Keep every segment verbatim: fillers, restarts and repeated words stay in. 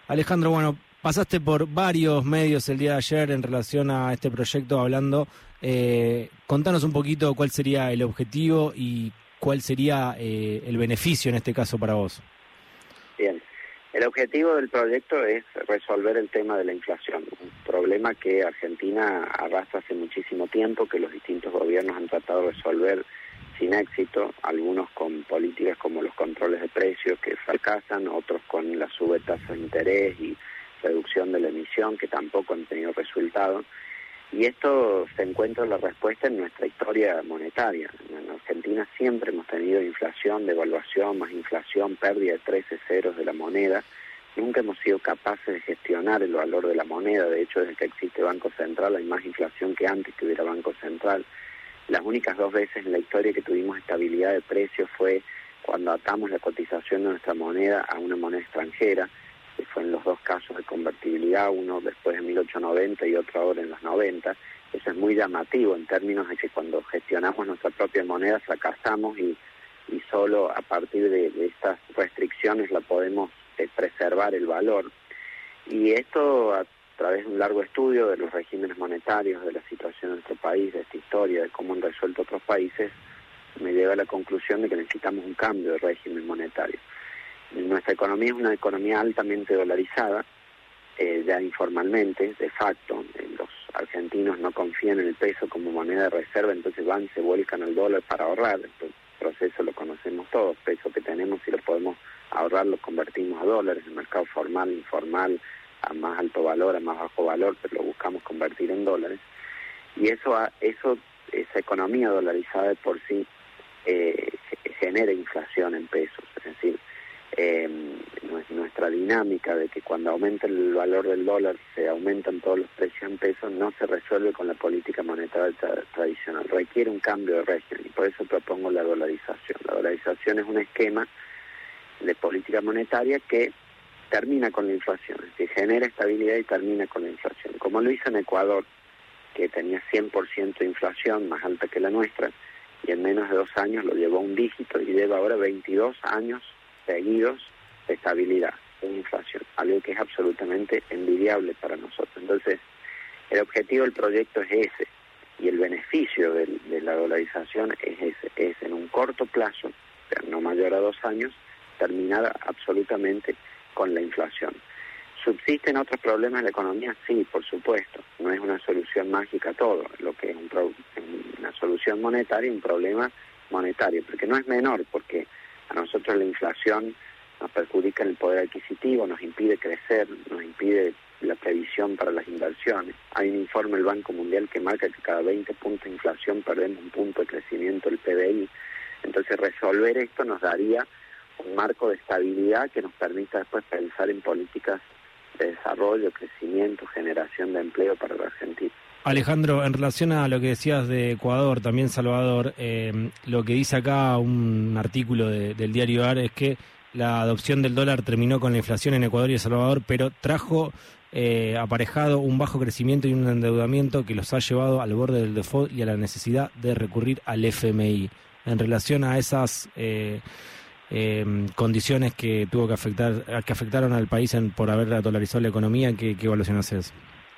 Alejandro, bueno, pasaste por varios medios el día de ayer en relación a este proyecto hablando. Eh, contanos un poquito cuál sería el objetivo y cuál sería eh, el beneficio en este caso para vos. Bien, el objetivo del proyecto es resolver el tema de la inflación, un problema que Argentina arrastra hace muchísimo tiempo, que los distintos gobiernos han tratado de resolver sin éxito, algunos con políticas como los controles de precios que fracasan, otros con la sube tasa de interés y reducción de la emisión que tampoco han tenido resultado. Y esto se encuentra la respuesta en nuestra historia monetaria. En Argentina siempre hemos tenido inflación, devaluación, más inflación, pérdida de trece ceros de la moneda. Nunca hemos sido capaces de gestionar el valor de la moneda. De hecho, desde que existe Banco Central hay más inflación que antes que hubiera Banco Central. Las únicas dos veces en la historia que tuvimos estabilidad de precios fue cuando atamos la cotización de nuestra moneda a una moneda extranjera, que fue en los dos casos de convertibilidad, uno después de mil ochocientos noventa y otro ahora en los noventa. Eso es muy llamativo en términos de que cuando gestionamos nuestra propia moneda fracasamos y, y solo a partir de, de estas restricciones la podemos eh, preservar el valor. Y esto a A través de un largo estudio de los regímenes monetarios, de la situación de nuestro país, de esta historia, de cómo han resuelto otros países, me lleva a la conclusión de que necesitamos un cambio de régimen monetario. Nuestra economía es una economía altamente dolarizada, eh, ya informalmente, de facto. Eh, los argentinos no confían en el peso como moneda de reserva, entonces van y se vuelcan al dólar para ahorrar. El proceso lo conocemos todos, peso que tenemos, si lo podemos ahorrar lo convertimos a dólares, el mercado formal, informal, a más alto valor, a más bajo valor, pero lo buscamos convertir en dólares. Y eso, eso esa economía dolarizada de por sí eh, genera inflación en pesos. Es decir, eh, nuestra dinámica de que cuando aumenta el valor del dólar se aumentan todos los precios en pesos no se resuelve con la política monetaria tra- tradicional. Requiere un cambio de régimen y por eso propongo la dolarización. La dolarización es un esquema de política monetaria que termina con la inflación, es decir, genera estabilidad y termina con la inflación. Como lo hizo en Ecuador, que tenía cien por ciento de inflación, más alta que la nuestra, y en menos de dos años lo llevó a un dígito y lleva ahora veintidós años seguidos de estabilidad, de inflación, algo que es absolutamente envidiable para nosotros. Entonces, el objetivo del proyecto es ese, y el beneficio de, de la dolarización es ese, es en un corto plazo, pero no mayor a dos años, terminar absolutamente con la inflación. ¿Subsisten otros problemas en la economía? Sí, por supuesto. No es una solución mágica todo. Lo que es un pro, una solución monetaria, un problema monetario, porque no es menor, porque a nosotros la inflación nos perjudica en el poder adquisitivo, nos impide crecer, nos impide la previsión para las inversiones. Hay un informe del Banco Mundial que marca que cada veinte puntos de inflación perdemos un punto de crecimiento del P B I. Entonces resolver esto nos daría un marco de estabilidad que nos permita después pensar en políticas de desarrollo, crecimiento, generación de empleo para la Argentina. Alejandro, en relación a lo que decías de Ecuador, también Salvador, eh, lo que dice acá un artículo de, del diario A R es que la adopción del dólar terminó con la inflación en Ecuador y El Salvador, pero trajo eh, aparejado un bajo crecimiento y un endeudamiento que los ha llevado al borde del default y a la necesidad de recurrir al F M I. En relación a esas eh, eh, condiciones que tuvo que afectar, que afectaron al país en, por haber dolarizado la economía, ¿qué, qué evaluación haces?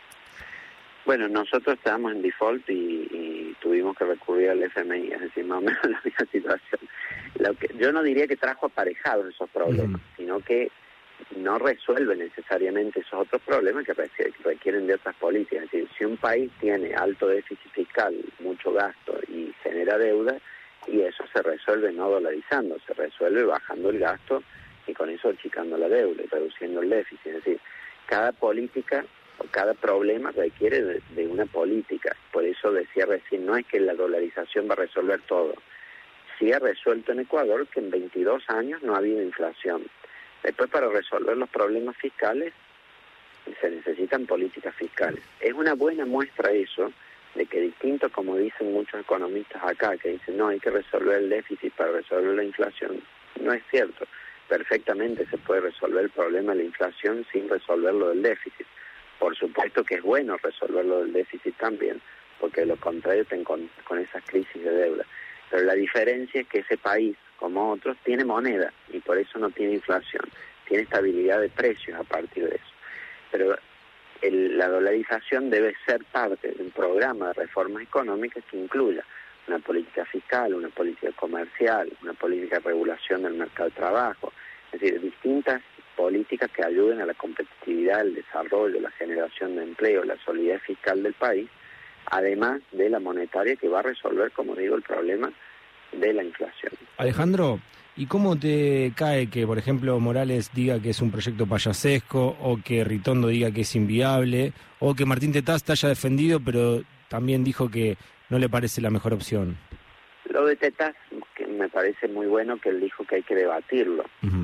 Bueno, nosotros estábamos en default y, y tuvimos que recurrir al F M I, es decir, más o menos la misma situación. Lo que, yo no diría que trajo aparejados esos problemas, uh-huh. sino que no resuelve necesariamente esos otros problemas que requieren de otras políticas. Es decir, si un país tiene alto déficit fiscal, mucho gasto y genera deuda, y eso se resuelve no dolarizando, se resuelve bajando el gasto y con eso achicando la deuda y reduciendo el déficit. Es decir, cada política o cada problema requiere de, de una política. Por eso decía recién, no es que la dolarización va a resolver todo. Sí ha resuelto en Ecuador que en veintidós años no ha habido inflación. Después, para resolver los problemas fiscales, se necesitan políticas fiscales. Es una buena muestra eso, de que distinto, como dicen muchos economistas acá, que dicen, no, hay que resolver el déficit para resolver la inflación. No es cierto. Perfectamente se puede resolver el problema de la inflación sin resolver lo del déficit. Por supuesto que es bueno resolver lo del déficit también, porque de lo contrario te encuentras con esas crisis de deuda. Pero la diferencia es que ese país, como otros, tiene moneda y por eso no tiene inflación. tiene estabilidad de precios a partir de eso. Pero el, la dolarización debe ser parte de un programa de reformas económicas que incluya una política fiscal, una política comercial, una política de regulación del mercado de trabajo, es decir, distintas políticas que ayuden a la competitividad, el desarrollo, la generación de empleo, la solidez fiscal del país, además de la monetaria que va a resolver, como digo, el problema de la inflación. Alejandro, ¿y cómo te cae que, por ejemplo, Morales diga que es un proyecto payasesco, o que Ritondo diga que es inviable, o que Martín Tetaz te haya defendido, pero también dijo que no le parece la mejor opción? Lo de Tetaz, que me parece muy bueno que él dijo que hay que debatirlo. Uh-huh.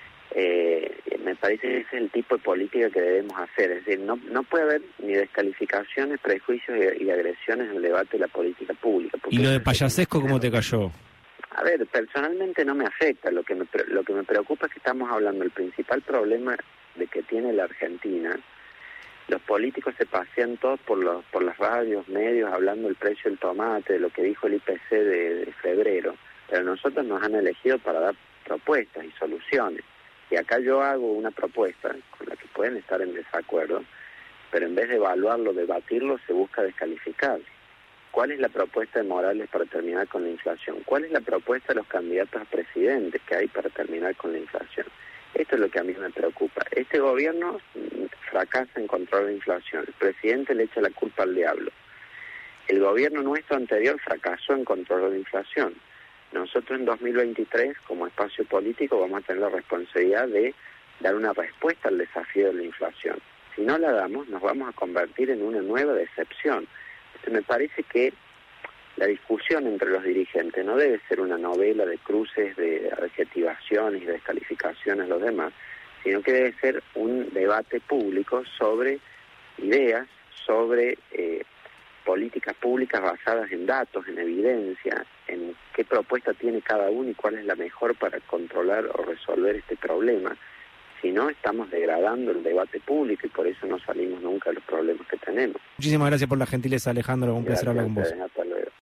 Eh, me parece que ese es el tipo de política que debemos hacer, es decir, no no puede haber ni descalificaciones, prejuicios y, y agresiones en el debate de la política pública. ¿Y lo de payasesco cómo te cayó? A ver, personalmente no me afecta, lo que me, lo que me preocupa es que estamos hablando del principal problema de que tiene la Argentina. Los políticos se pasean todos por los por las radios, medios, hablando del precio del tomate, de lo que dijo el I P C de, de febrero, pero nosotros nos han elegido para dar propuestas y soluciones. Y acá yo hago una propuesta con la que pueden estar en desacuerdo, pero en vez de evaluarlo, debatirlo, se busca descalificar. ¿Cuál es la propuesta de Morales para terminar con la inflación? ¿Cuál es la propuesta de los candidatos a presidente que hay para terminar con la inflación? Esto es lo que a mí me preocupa. Este gobierno fracasa en controlar la inflación. El presidente le echa la culpa al diablo. El gobierno nuestro anterior fracasó en controlar la inflación. Nosotros en dos mil veintitrés, como espacio político, vamos a tener la responsabilidad de dar una respuesta al desafío de la inflación. Si no la damos, nos vamos a convertir en una nueva decepción. Entonces, me parece que la discusión entre los dirigentes no debe ser una novela de cruces, de adjetivaciones y de descalificaciones a los demás, sino que debe ser un debate público sobre ideas, sobre eh, políticas públicas basadas en datos, en evidencia, en qué propuesta tiene cada uno y cuál es la mejor para controlar o resolver este problema. Si no, estamos degradando el debate público y por eso no salimos nunca de los problemas que tenemos. Muchísimas gracias por la gentileza, Alejandro. Un placer hablar con vos.